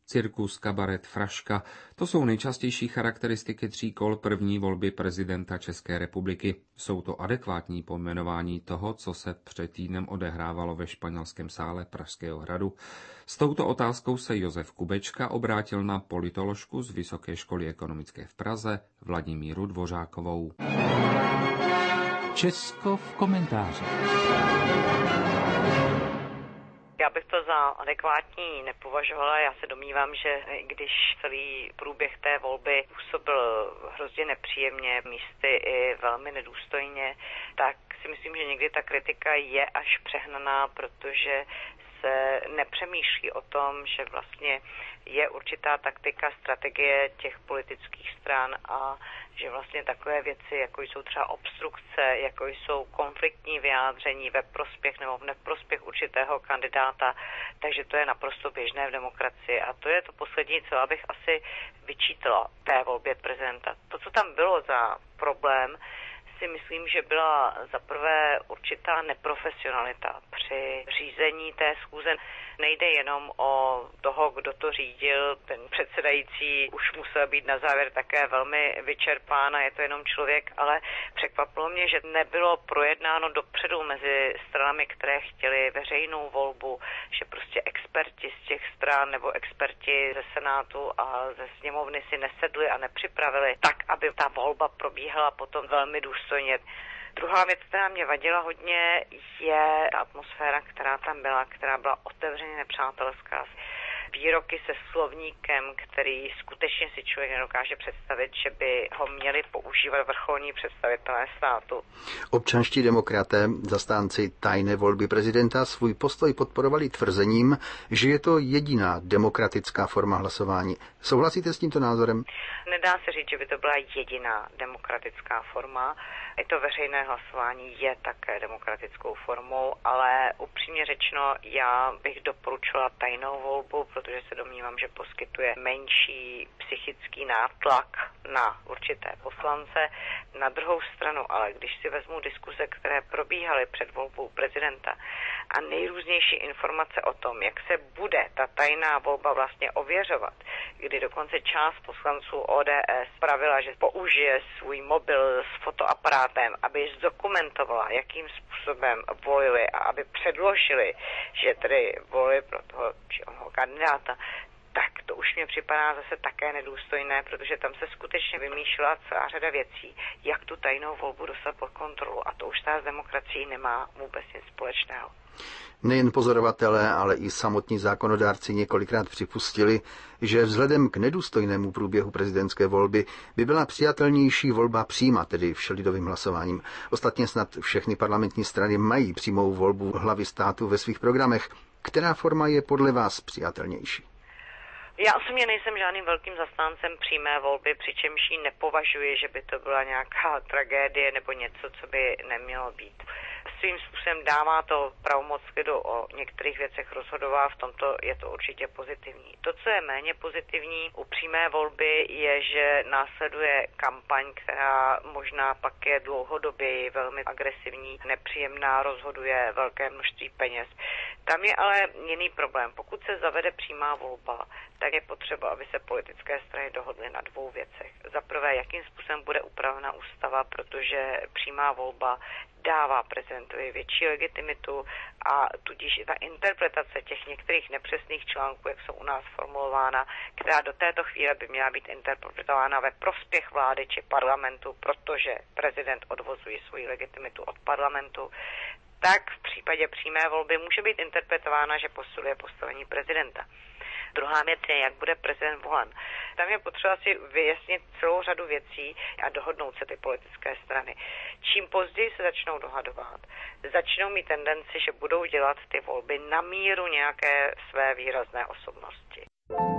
Cirkus, kabaret, fraška, to jsou nejčastější charakteristiky 3 kol první volby prezidenta České republiky. Jsou to adekvátní pojmenování toho, co se před týdnem odehrávalo ve španělském sále Pražského hradu. S touto otázkou se Josef Kubečka obrátil na politoložku z Vysoké školy ekonomické v Praze Vladimíru Dvořákovou. Česko v komentáři. Já bych to za adekvátní nepovažovala. Já se domnívám, že když celý průběh té volby působil hrozně nepříjemně, místy i velmi nedůstojně, tak si myslím, že někdy ta kritika je až přehnaná, protože se nepřemýšlí o tom, že vlastně je určitá taktika, strategie těch politických stran a že vlastně takové věci, jako jsou třeba obstrukce, jako jsou konfliktní vyjádření ve prospěch nebo v neprospěch určitého kandidáta, takže to je naprosto běžné v demokracii. A to je to poslední, co abych asi vyčítala té volbě prezidenta. To, co tam bylo za problém, si myslím, že byla zaprvé určitá neprofesionalita při řízení té schůze. Nejde jenom o toho, kdo to řídil, ten předsedající už musel být na závěr také velmi vyčerpán a je to jenom člověk, ale překvapilo mě, že nebylo projednáno dopředu mezi stranami, které chtěly veřejnou volbu, že prostě experti z těch stran nebo experti ze Senátu a ze sněmovny si nesedli a nepřipravili tak, aby ta volba probíhala potom velmi důstojně. Druhá věc, která mě vadila hodně, je ta atmosféra, která tam byla, která byla otevřeně nepřátelská. Výroky se slovníkem, který skutečně si člověk nedokáže představit, že by ho měli používat vrcholní představitelé státu. Občanští demokraté, zastánci tajné volby prezidenta, svůj postoj podporovali tvrzením, že je to jediná demokratická forma hlasování. Souhlasíte s tímto názorem? Nedá se říct, že by to byla jediná demokratická forma. I to veřejné hlasování je také demokratickou formou, ale upřímně řečeno, já bych doporučila tajnou volbu, protože se domnívám, že poskytuje menší psychický nátlak na určité poslance. Na druhou stranu, ale když si vezmu diskuse, které probíhaly před volbou prezidenta a nejrůznější informace o tom, jak se bude ta tajná volba vlastně ověřovat, kdy dokonce část poslanců ODS pravila, že použije svůj mobil s fotoaparátem, aby zdokumentovala, jakým způsobem volili a aby předložili, že tedy volili pro toho či onoho kandidáta, tak to už mě připadá zase také nedůstojné, protože tam se skutečně vymýšlela celá řada věcí, jak tu tajnou volbu dostat pod kontrolu. A to už ta s demokracií nemá vůbec nic společného. Nejen pozorovatelé, ale i samotní zákonodárci několikrát připustili, že vzhledem k nedůstojnému průběhu prezidentské volby by byla přijatelnější volba přímá, tedy všelidovým hlasováním. Ostatně snad všechny parlamentní strany mají přímou volbu hlavy státu ve svých programech. Která forma je podle vás přijatelnější? Já osobně nejsem žádným velkým zastáncem přímé volby, přičemž ji nepovažuji, že by to byla nějaká tragédie nebo něco, co by nemělo být. Svým způsobem dává to pravomoc lidu o některých věcech rozhodovat, v tomto je to určitě pozitivní. To, co je méně pozitivní u přímé volby, je, že následuje kampaň, která možná pak je dlouhodobě velmi agresivní, nepříjemná, rozhoduje velké množství peněz. Tam je ale jiný problém. Pokud se zavede přímá volba, tak je potřeba, aby se politické strany dohodly na 2 věcech. Za prvé, jakým způsobem bude upravena ústava, protože přímá volba dává prezidentovi větší legitimitu a tudíž i ta interpretace těch některých nepřesných článků, jak jsou u nás formulována, která do této chvíle by měla být interpretována ve prospěch vlády či parlamentu, protože prezident odvozuje svoji legitimitu od parlamentu, tak v případě přímé volby může být interpretována, že posiluje postavení prezidenta. Druhá věc je, jak bude prezident volen. Tam je potřeba si vyjasnit celou řadu věcí a dohodnout se ty politické strany. Čím později se začnou dohadovat, začnou mít tendenci, že budou dělat ty volby na míru nějaké své výrazné osobnosti.